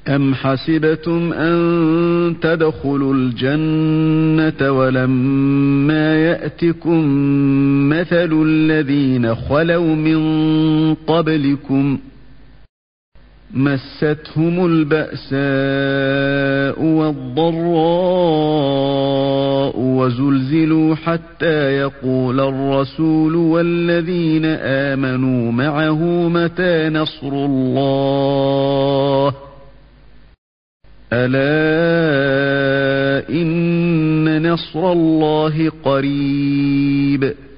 أم حسبتم أن تدخلوا الجنة ولما يأتكم مثل الذين خلوا من قبلكم مستهم البأساء والضراء وزلزلوا حتى يقول الرسول والذين آمنوا معه متى نصر الله ألا إن نصر الله قريب